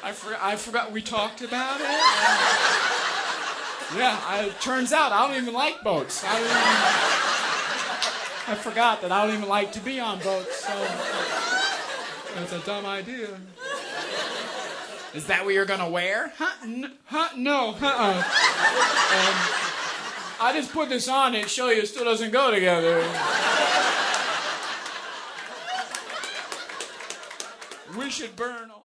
I forgot we talked about it. Yeah, it turns out I don't even like boats. I forgot that I don't even like to be on boats, so that's a dumb idea. Is that what you're gonna wear? No. I just put this on to show you it still doesn't go together. We should burn all